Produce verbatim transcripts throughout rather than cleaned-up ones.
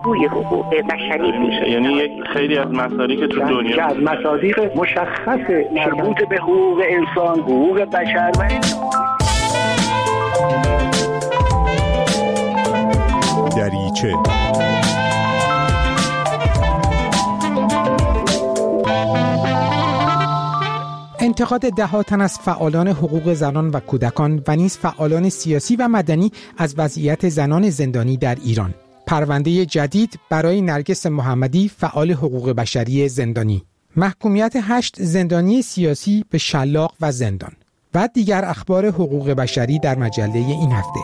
بازگوی حقوق بشری میشه. یعنی یک خیلی از مصادیقی که تو دنیا که از مصادیق مشخص مربوط به حقوق انسان، حقوق بشر و دریچه انتقاد ده تن از فعالان حقوق زنان و کودکان و نیز فعالان سیاسی و مدنی از وضعیت زنان زندانی در ایران. پرونده جدید برای نرگس محمدی، فعال حقوق بشری زندانی. محکومیت هشت زندانی سیاسی به شلاق و زندان. و دیگر اخبار حقوق بشری در مجله این هفته.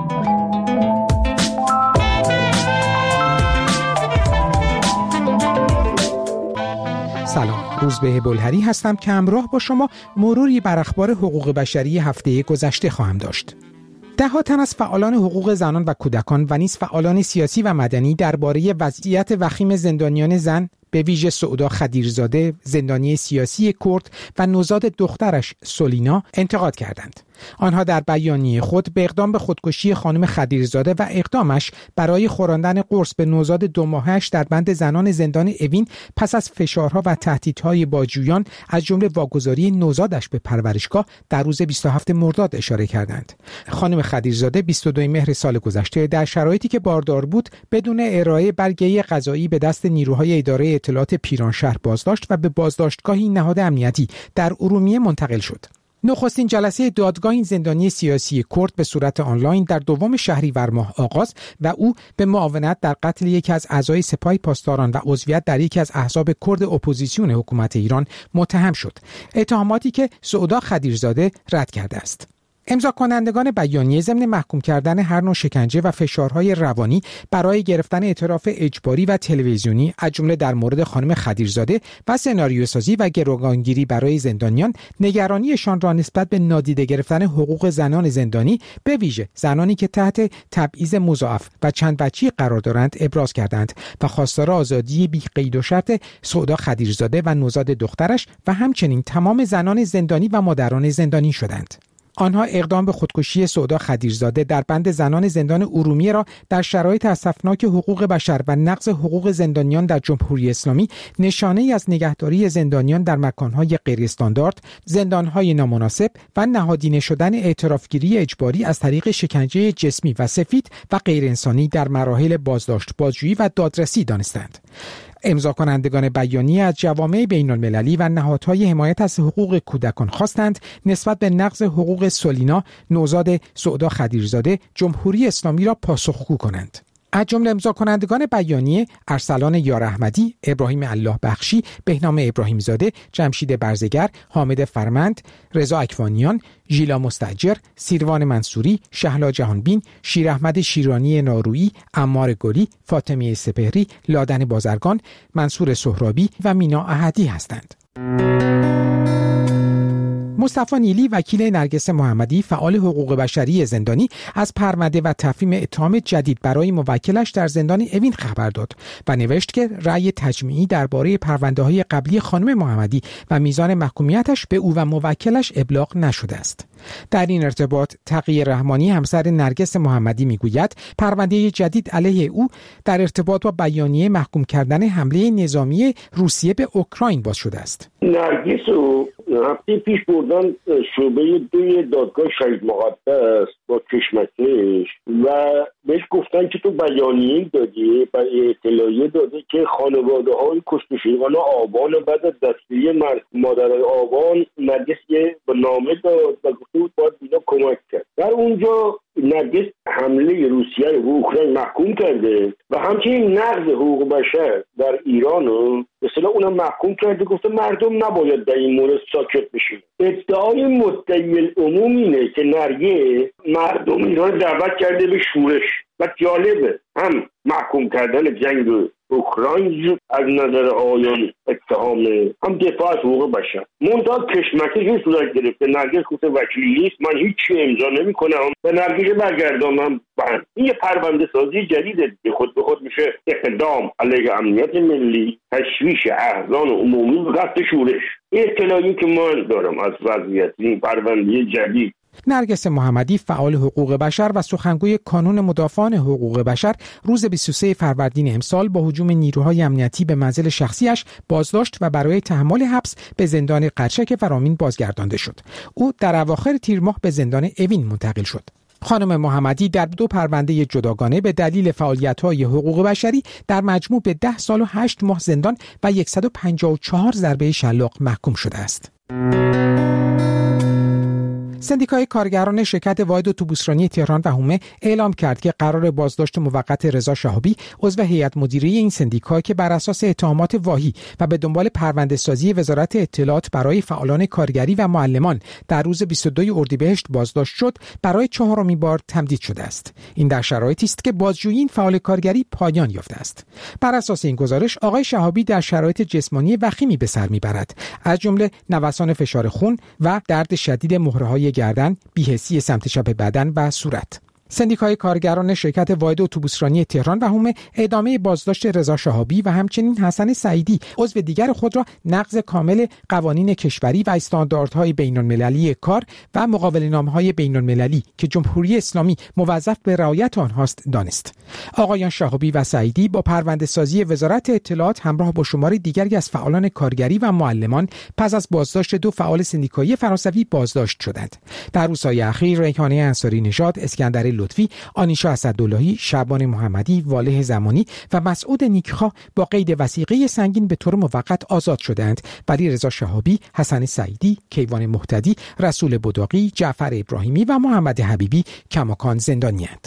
سلام، روزبه بلهری هستم که همراه با شما مروری بر اخبار حقوق بشری هفته گذشته خواهم داشت. ده ها تن از فعالان حقوق زنان و کودکان و نیز فعالان سیاسی و مدنی درباره وضعیت وخیم زندانیان زن، به ویژه سعودا خدیرزاده، زندانی سیاسی کرد و نوزاد دخترش سولینا انتقاد کردند. آنها در بیانیه خود به اقدام به خودکشی خانم خدیرزاده و اقدامش برای خوراندن قرص به نوزاد دو ماهه‌اش در بند زنان زندان اوین پس از فشارها و تهدیدهای بازجویان از جمله واگذاری نوزادش به پرورشگاه در روز بیست و هفتم مرداد اشاره کردند. خانم خدیرزاده بیست و دوم مهر سال گذشته در شرایطی که باردار بود بدون ارائه برگه قضایی به دست نیروهای اداره اطلاعات پیرانشهر بازداشت و به بازداشتگاهی نهاد امنیتی در ارومیه منتقل شد. نخستین جلسه دادگاه این زندانی سیاسی کرد به صورت آنلاین در دوم شهریور ماه آغاز و او به معاونت در قتل یکی از اعضای سپاه پاسداران و عضویت در یکی از احزاب کرد اپوزیسیون حکومت ایران متهم شد. اتهاماتی که سعودا خدیرزاده رد کرده است. امضا کنندگان بیانیه ضمن محکوم کردن هر نوع شکنجه و فشارهای روانی برای گرفتن اعتراف اجباری و تلویزیونی از جمله در مورد خانم خدیرزاده و سناریوسازی و گروگانگیری برای زندانیان، نگرانیشان را نسبت به نادیده گرفتن حقوق زنان زندانی، به ویژه زنانی که تحت تبعیض مضاعف و چند بچی قرار دارند، ابراز کردند و خواستار آزادی بی قید و شرط سعودا خدیرزاده و نوزاد دخترش و همچنین تمام زنان زندانی و مادران زندانی شدند. آنها اقدام به خودکشی سعودا خدیرزاده در بند زنان زندان ارومیه را در شرایط اسفناک حقوق بشر و نقض حقوق زندانیان در جمهوری اسلامی نشانه‌ای از نگهداری زندانیان در مکان‌های غیر استاندارد، زندان‌های نامناسب و نهادینه شدن اعترافگیری اجباری از طریق شکنجه جسمی و سفید و غیر انسانی در مراحل بازداشت، بازجویی و دادرسی دانستند. امضا کنندگان بیانیه از جوامع بین‌المللی و نهادهای حمایت از حقوق کودکان خواستند نسبت به نقض حقوق سولینا، نوزاد سعودا خدیرزاده، جمهوری اسلامی را پاسخگو کنند. از جمله امضا کنندگان بیانیه ارسلان یار احمدی، ابراهیم الله بخشی، بهنام ابراهیم زاده، جمشید برزگر، حامد فرمند، رضا اکوانیان، ژیلا مستاجر، سیروان منصوری، شهلا جهانبین، شیر احمد شیرانی نارویی، عمار گلی، فاطمه سپهری، لادن بازرگان، منصور سهرابی و مینا احدی هستند. مصطفی نیلی، وکیل نرگس محمدی، فعال حقوق بشری زندانی، از پرونده و تفهیم اتهام جدید برای موکلش در زندان اوین خبر داد و نوشت که رأی تجمیعی درباره پرونده‌های قبلی خانم محمدی و میزان محکومیتش به او و موکلش ابلاغ نشده است. در این ارتباط تقی رحمانی، همسر نرگس محمدی، میگوید پرونده جدید علیه او در ارتباط با بیانیه محکوم کردن حمله نظامی روسیه به اوکراین باز شده است. نرگس و هفته پیش بردن شعبه دوی دادگاه شهید مقدس با کشمکش و بهش گفتن که تو بیانیه دادی و اطلاعیه داده که خانواده های کشته شدگان آبان بعد از دستگیری مادرای آبان نرگس یه نامه داد و گفته بود باید اینا کمک کرد. در اونجا نرگس حمله روسیه رو به اوکراین محکوم کرده و همچنین نقض حقوق بشر در ایران رو به اصطلاح اونم محکوم کرده، گفته مردم نباید در این مورد ساکت بشین. ادعای مدعی العموم اینه که نرگس مردم ایران دعوت کرده به شورش و جالبه هم محکوم کردن جنگ اوکراین از نظر آیان اتهامه، هم دفاع از حقوق بشر. منتها کشمکش صورت گرفته. نرگس گفته وکیلی نیست، من هیچی امضا نمی‌کنم و نرگس برگردانم بند. این یه پرونده سازی جدیده که خود به خود میشه اقدام علیه امنیت ملی، تشویش احزان عمومی و رفع شورش. این اطلاعی که من دارم از وضعیت این پرونده جدید نرگس محمدی فعال حقوق بشر و سخنگوی کانون مدافعان حقوق بشر روز بیست و سوم فروردین امسال با هجوم نیروهای امنیتی به منزل شخصیش بازداشت و برای تحمل حبس به زندان قرچک فرامین بازگردانده شد. او در اواخر تیر ماه به زندان اوین منتقل شد. خانم محمدی در دو پرونده جداگانه به دلیل فعالیت‌های حقوق بشری در مجموع به ده سال و هشت ماه زندان و صد و پنجاه و چهار ضربه شلاق محکوم شده است. سندیکای کارگران شرکت واحد اتوبوسرانی تهران و حومه اعلام کرد که قرار بازداشت موقت رضا شهابی عضو هیئت مدیره این سندیکا که بر اساس اتهامات واهی و به دنبال پرونده سازی وزارت اطلاعات برای فعالان کارگری و معلمان در روز بیست و دوم اردیبهشت بازداشت شد، برای چهارمین بار تمدید شده است. این در شرایطی است که بازجویی این فعال کارگری پایان یافته است. بر اساس این گزارش آقای شهابی در شرایط جسمانی وخیمی به سر میبرد، از جمله نوسان فشار خون و درد شدید مهره‌های گردن، بی‌حسی سمت چپ بدن و صورت. سندیکای کارگران شرکت واحد اتوبوسرانی تهران و حومه ادامه بازداشت رضا شهابی و همچنین حسن سعیدی عضو دیگر خود را نقض کامل قوانین کشوری و استانداردهای بین‌المللی کار و مقاوله‌نامه‌های بین‌المللی که جمهوری اسلامی موظف به رعایت آنهاست دانست. آقایان شهابی و سعیدی با پرونده سازی وزارت اطلاعات همراه با شمار دیگری از فعالان کارگری و معلمان پس از بازداشت دو فعال سندیکایی فرانسوی بازداشت شدند. در روزهای اخیر ریحانه انصاری نژاد، اسکندر لطفی، آنیشا اسداللهی، شعبان محمدی، واله زمانی و مسعود نیکخواه با قید وثیقه سنگین به طور موقت آزاد شدند، ولی رضا شهابی، حسن سعیدی، کیوان مهتدی، رسول بداقی، جعفر ابراهیمی و محمد حبیبی کماکان زندانی‌اند.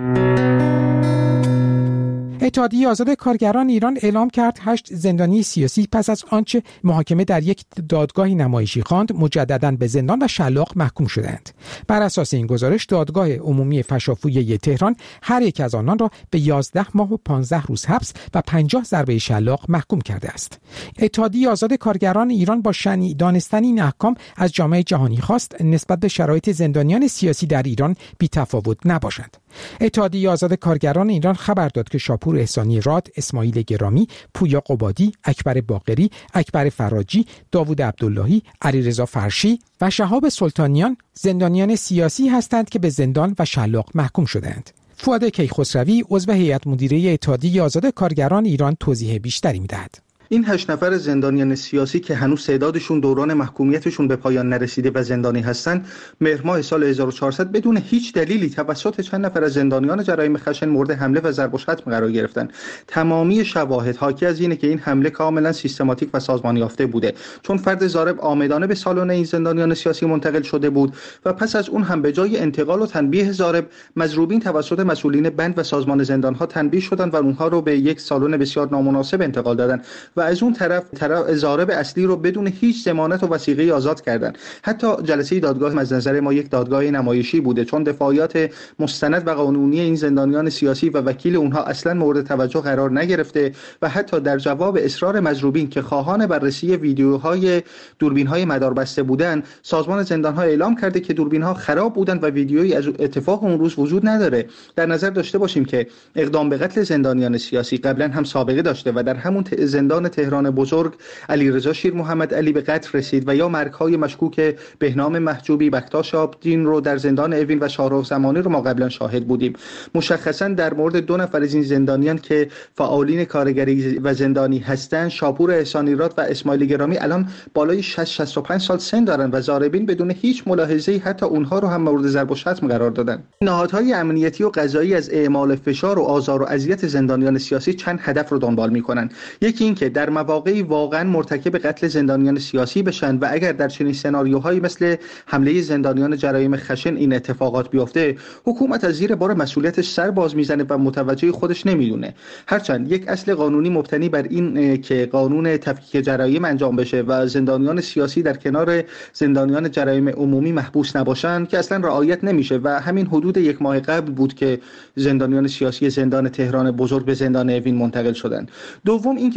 اتحادیه آزاد کارگران ایران اعلام کرد هشت زندانی سیاسی پس از آنچه محاکمه در یک دادگاه نمایشی خواند مجدداً به زندان و شلاق محکوم شدند. بر اساس این گزارش دادگاه عمومی فشافویه تهران هر یک از آنان را به یازده ماه و پانزده روز حبس و پنجاه ضربه شلاق محکوم کرده است. اتحادیه آزاد کارگران ایران با شنیع دانستن این احکام از جامعه جهانی خواست نسبت به شرایط زندانیان سیاسی در ایران بی‌تفاوت نباشند. اتحادیه آزاد کارگران ایران خبر داد که شاپور احسانی راد، اسماعیل گرامی، پویا قبادی، اکبر باقری، اکبر فراجی، داوود عبداللهی، علیرضا فرشی و شهاب سلطانیان زندانیان سیاسی هستند که به زندان و شلاق محکوم شدند. فؤاد کیخسروی عضو هیئت مدیره اتحادیه آزاد کارگران ایران توضیح بیشتری می‌دهد. این هشت نفر زندانیان سیاسی که هنوز تعدادشون دوران محکومیتشون به پایان نرسیده و زندانی هستند، مهر ماه سال هزار و چهارصد بدون هیچ دلیلی توسط چند نفر از زندانیان جرایم خشن مورد حمله و ضرب و شتم قرار گرفتن. تمامی شواهد حاکی از اینه که این حمله کاملا سیستماتیک و سازمان یافته بوده، چون فرد ضارب عامدانه به سالن این زندانیان سیاسی منتقل شده بود و پس از اون هم به جای انتقال و تنبیه ضارب، مضروبین توسط مسئولین بند و سازمان زندانها تنبیه شدند و اونها رو به یک سالن بسیار نامناسب انتقال دادن و از اون طرف طرف ضارب اصلی رو بدون هیچ ضمانت و وثیقه‌ای آزاد کردن. حتی جلسه دادگاه از نظر ما یک دادگاه نمایشی بوده، چون دفاعیات مستند و قانونی این زندانیان سیاسی و وکیل اونها اصلا مورد توجه قرار نگرفته و حتی در جواب اصرار مضروبین که خواهان بررسی ویدیوهای دوربین‌های مداربسته بودن، سازمان زندان‌ها اعلام کرده که دوربین‌ها خراب بودند و ویدیویی از اتفاق اون روز وجود نداره. در نظر داشته باشیم که اقدام به قتل زندانیان سیاسی قبلا هم سابقه داشته و در همون زندان تهران بزرگ علیرضا شیر محمد علی به قتل رسید و یا مرگ‌های مشکوک بهنام محجوبی، بکتاش آبدین رو در زندان اوین و شاهرخ زمانی رو ما قبلا شاهد بودیم. مشخصا در مورد دو نفر از این زندانیان که فعالین کارگری و زندانی هستند، شاپور احسانی راد و اسماعیل گرامی، الان بالای شصت شصت و پنج سال سن دارن و ضاربین بدون هیچ ملاحظه‌ای حتی اونها رو هم مورد ضرب و شتم قرار دادن. نهادهای امنیتی و قضایی از اعمال فشار و آزار و اذیت زندانیان سیاسی چند هدف رو دنبال می‌کنن. یکی این که در مواقعی واقعا مرتکب قتل زندانیان سیاسی بشن و اگر در چنین سناریوهایی مثل حمله زندانیان جرایم خشن این اتفاقات بیفته، حکومت از زیر بار مسئولیتش سر باز میزنه و متوجه خودش نمیدونه. هرچند یک اصل قانونی مبتنی بر این که قانون تفکیک جرایم انجام بشه و زندانیان سیاسی در کنار زندانیان جرایم عمومی محبوس نباشن که اصلا رعایت نمیشه و همین حدود یک ماه قبل بود که زندانیان سیاسی زندان تهران بزرگ به زندان اوین منتقل شدن. دوم اینکه بتونه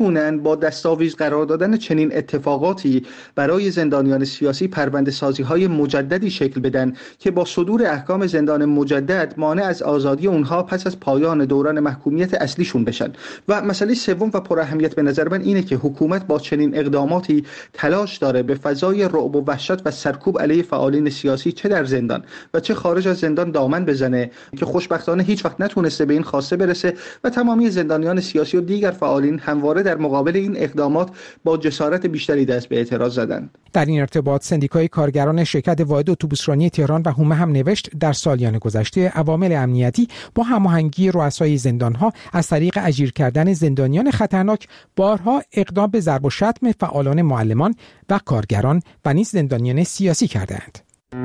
بتونن با دستاویز قرار دادن چنین اتفاقاتی برای زندانیان سیاسی پرونده سازی های مجددی شکل بدن که با صدور احکام زندان مجدد مانع از آزادی اونها پس از پایان دوران محکومیت اصلیشون بشن. و مسئله سوم و پر اهمیت به نظر من اینه که حکومت با چنین اقداماتی تلاش داره به فضای رعب و وحشت و سرکوب علیه فعالین سیاسی چه در زندان و چه خارج از زندان دامن بزنه که خوشبختانه هیچ وقت نتونسته به این خواسته برسه و تمامی زندانیان سیاسی و دیگر فعالین همواره در مقابل این اقدامات با جسارت بیشتری دست به اعتراض زدند. در این ارتباط سندیکای کارگران شرکت واحد اتوبوسرانی تهران و هومه هم نوشت در سالیان گذشته عوامل امنیتی با هماهنگی رؤسای زندانها از طریق اجیر کردن زندانیان خطرناک بارها اقدام به ضرب و شتم فعالان معلمان و کارگران و نیز زندانیان سیاسی کردند.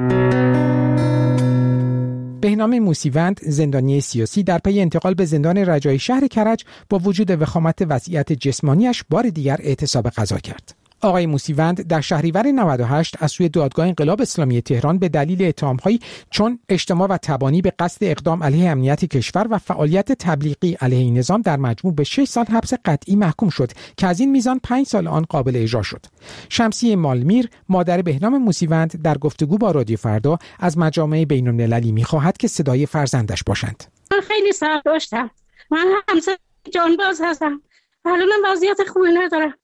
بهنام موسیوند زندانی سیاسی در پی انتقال به زندان رجایی شهر کرج با وجود وخامت وضعیت جسمانیش بار دیگر اعتصاب غذا کرد. آقای موسیوند در شهریور نود و هشت از سوی دادگاه انقلاب اسلامی تهران به دلیل اتهام‌هایی چون اجتماع و تبانی به قصد اقدام علیه امنیت کشور و فعالیت تبلیغی علیه این نظام در مجموع به شش سال حبس قطعی محکوم شد که از این میزان پنج سال آن قابل اجرا شد. شمسیه مالمیر مادر بهنام موسیوند در گفتگو با رادیو فردا از مجامع بین‌المللی می‌خواهد که صدای فرزندش باشند. من خیلی صبر داشتم. من همسر جانباز هستم. الانم وضعیت خوبی ندارم.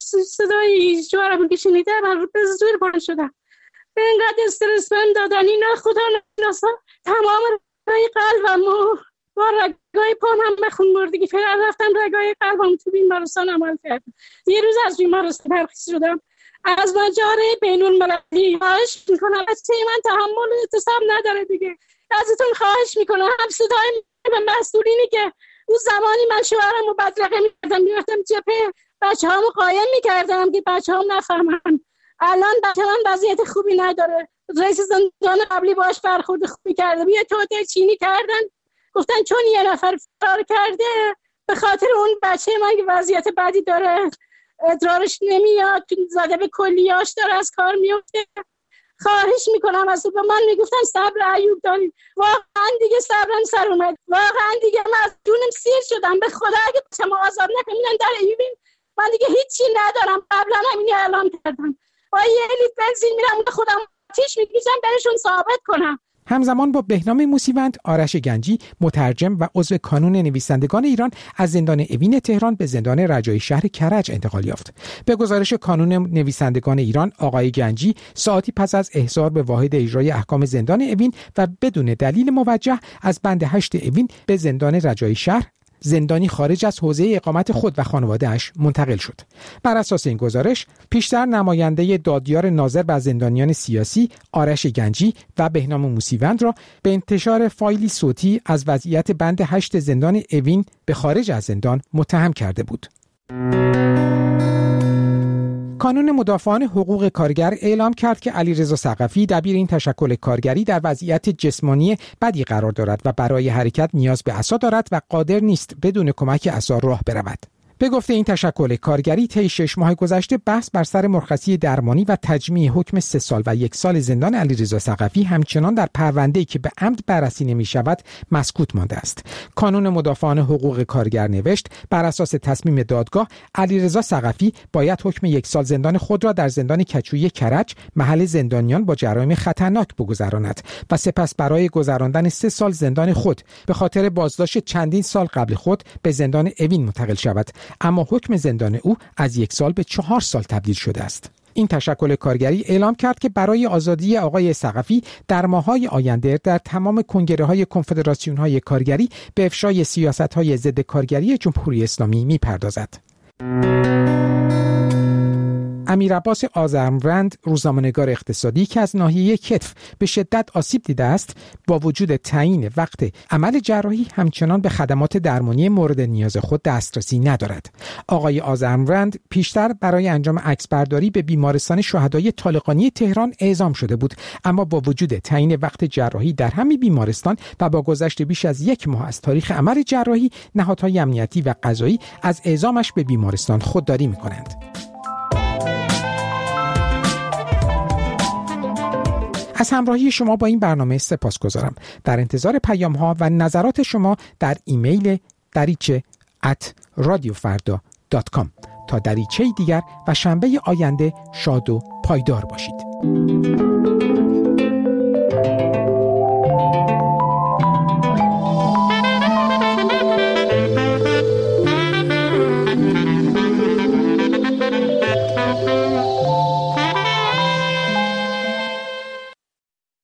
صدای جوارم که شنیدم به زور بلند شدم. به اینقدر استرس بهم دادن اینا خدا ناسا تمام رگای قلبم و با رگای پام هم به خون بردگی فعلا رفتم رگای قلبم تو بیمارستان عمل کردم. یه روز از بیمارستان برخیز شدم. از مجاره بین المللی خواهش میکنم از چه من تحمل اعتصاب نداره دیگه. ازتون خواهش میکنم هم صدای به مسئولینی که اون زمانی من شوهرم رو بدرقه میکردم میرفتم جبهه بچه هامو قایم میکردم که بچه هام نفهمن. الان بچه من وضعیت خوبی نداره. رئیس زندان قبلی باش برخورد خوبی کرده. یه توته چینی کردن گفتن چون یه نفر فرار کرده به خاطر اون بچه من که وضعیت بدی داره ادرارش نمیاد زده به کلیاش داره از کار میفته. خواهش میکنم از به من میگفتن صبر ایوب دارید. واقعا دیگه صبرم سر اومد. واقعا دیگه من از جونم سیر شدم. به خدا اگه شما آزاد نکنین در ایوبین من دیگه هیچی ندارم. قبلا همینی اعلام کردم. با یه لیتر بنزین میرم خودم آتیش میکشم برشون ثابت کنم. همزمان با بهنام موسیوند، آرش گنجی، مترجم و عضو کانون نویسندگان ایران از زندان اوین تهران به زندان رجایی شهر کرج انتقال یافت. به گزارش کانون نویسندگان ایران، آقای گنجی ساعتی پس از احضار به واحد اجرای احکام زندان اوین و بدون دلیل موجه از بند هشت اوین به زندان رجایی شهر، زندانی خارج از حوزه اقامت خود و خانواده‌اش منتقل شد. بر اساس این گزارش، پیشتر نماینده دادیار ناظر بر زندانیان سیاسی آرش گنجی و بهنام موسیوند را به انتشار فایلی صوتی از وضعیت بند هشت زندان اوین به خارج از زندان متهم کرده بود. کانون مدافعان حقوق کارگر اعلام کرد که علیرضا ثقفی دبیر این تشکل کارگری در وضعیت جسمانی بدی قرار دارد و برای حرکت نیاز به عصا دارد و قادر نیست بدون کمک عصا راه برود. به گفته این تشکل کارگری طی شش ماه گذشته بحث بر سر مرخصی درمانی و تجمیع حکم سه سال و یک سال زندان علیرضا ثقفی همچنان در پرونده‌ای که به عمد بررسی نمی‌شود مسکوت مانده است. کانون مدافعان حقوق کارگر نوشت بر اساس تصمیم دادگاه علیرضا ثقفی باید حکم یک سال زندان خود را در زندان کچویی کرج محل زندانیان با جرایم خطرناک بگذراند و سپس برای گذراندن سه سال زندان خود به خاطر بازداشت چندین سال قبل خود به زندان اوین منتقل شود. اما حکم زندان او از یک سال به چهار سال تبدیل شده است. این تشکل کارگری اعلام کرد که برای آزادی آقای ثقفی در ماه‌های آینده در تمام کنگره‌های کنفدراسیون‌های کارگری به افشای سیاست‌های ضد کارگری جمهوری اسلامی می‌پردازد. امیر عباس آذرمرند، روزنامه‌نگار اقتصادی که از ناحیه کتف به شدت آسیب دیده است، با وجود تعیین وقت عمل جراحی همچنان به خدمات درمانی مورد نیاز خود دسترسی ندارد. آقای آذرمرند پیشتر برای انجام عکسبرداری به بیمارستان شهدای طالقانی تهران اعزام شده بود، اما با وجود تعیین وقت جراحی در همین بیمارستان و با گذشت بیش از یک ماه از تاریخ عمل جراحی، نهادهای امنیتی و قضایی از اعزامش به بیمارستان خودداری می‌کنند. از همراهی شما با این برنامه سپاسگزارم. در انتظار پیام‌ها و نظرات شما در ایمیل دریچه ات رادیو فردا دات کام. تا دریچه دیگر و شنبه آینده شاد و پایدار باشید.